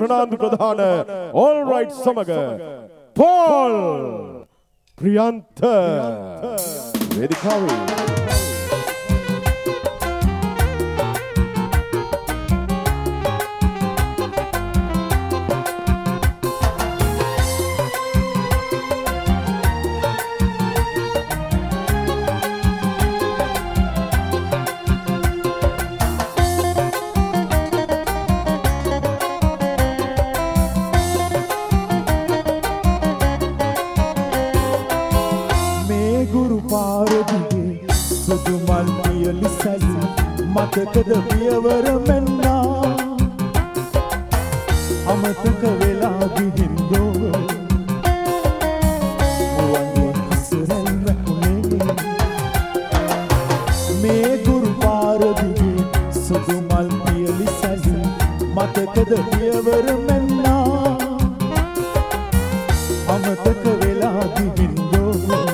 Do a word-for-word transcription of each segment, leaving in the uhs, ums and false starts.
ප්‍රනාන්දු ප්‍රධාන all right සමග පෝල් ප්‍රියන්ත වේදිකාවේ මතකද පියවර මෙන්නා අමතක වෙලා ගිහින්දෝ වගේ ඉස්සරල් වැකුනේ මේ ගුරු පාර දිගේ සුදු මල් පියලි සැලි මතකද පියවර මෙන්නා අමතක වෙලා ගිහින්දෝ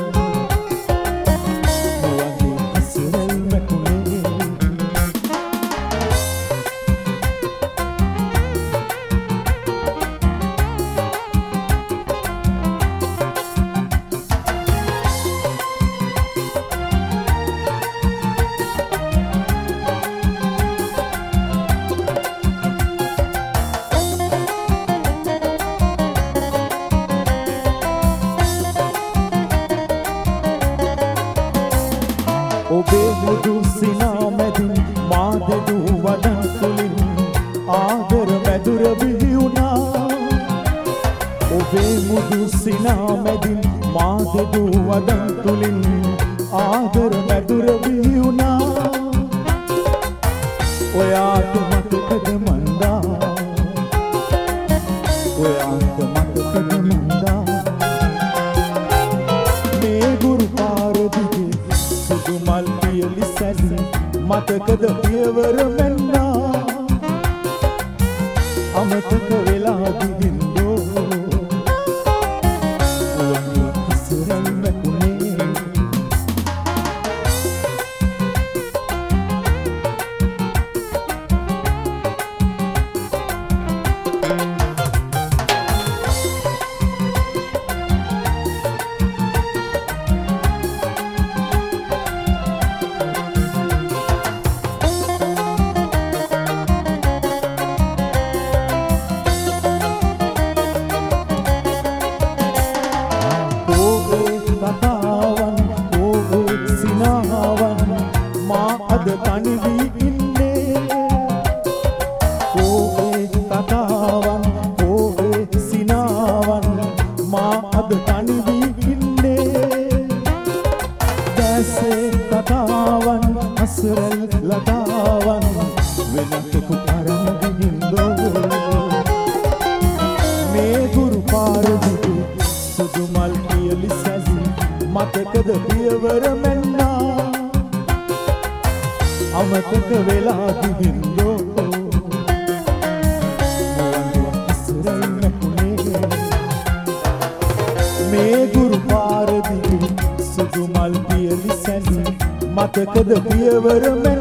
ඔබේ මුදු සිනා මැදින් මා දෙදු වදන් තුලින් ආදර මැදුර බිහි වුණා ඔබේ මුදු සිනා මැදින් මා දෙදු වදන් තුලින් ආදර මැදුර බිහි වුණා ඔයාට මතකද මන්දා ඔයාට මතකද මන්දා මේ ගුරු පාර දිගේ සුදු මල් පියලි සැලි මතකද පියවර මෙන්නා අමතක වෙලා ගිහින්දෝ වගේ ඉස්සරල් වැකුනේ මතකද පියවර මෙන්නා අමතක වෙලා ගිහින්දෝ ඉස්සරල් වැකුනේ මේ ගුරු පාර දිගේ සුදු මල් පියලි සැලි මතකද පියවර මෙන්නා